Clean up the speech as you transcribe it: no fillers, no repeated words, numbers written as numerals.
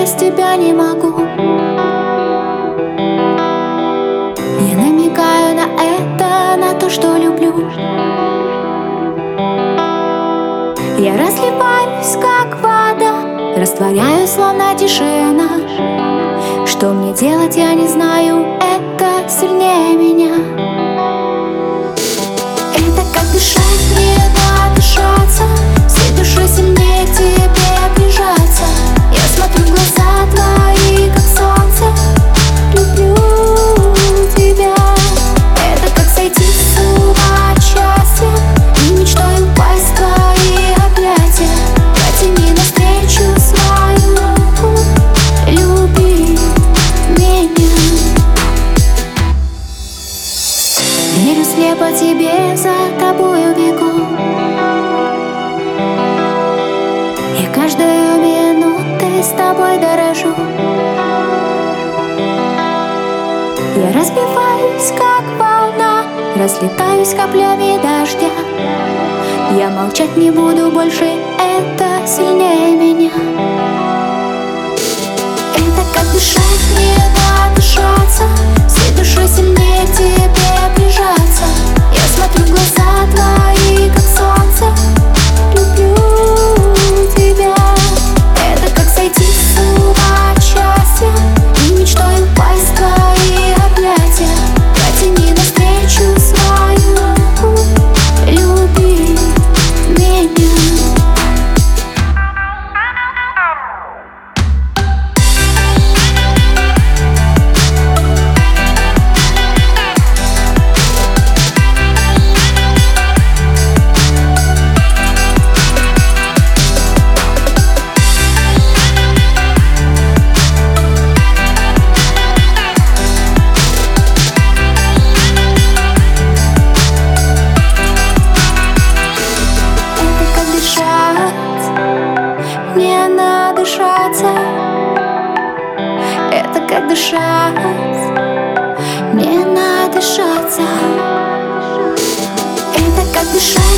без тебя не могу. Я намекаю на это, на то, что люблю. Я разливаюсь, как вода, растворяюсь, словно тишина. Что мне делать, я не знаю, это сильнее меня. Это как дышать, не надышаться, всей душой сильнее к тебе прижаться. Я смотрю в глаза твои, как солнце, люблю тебя. Это как сойти с ума от счастья и мечтой упасть в твои объятия. Протяни навстречу свою руку, люби меня. Верю слепо тебе, за тобою бегу. Я каждую минутой с тобой дорожу. Я разбиваюсь, как волна, разлетаюсь каплями дождя. Я молчать не буду больше, это сильнее меня. Это как дышать, не надышаться, всей душой сильнее к тебе прижаться. Я смотрю в глаза твои, как солнце, люблю тебя. Это как сойти с ума от счастья и мечтой упасть в твои объятия. Протяни навстречу свою руку, люби меня. Не надышаться. Это как дышать, не надышаться. Это как дышать.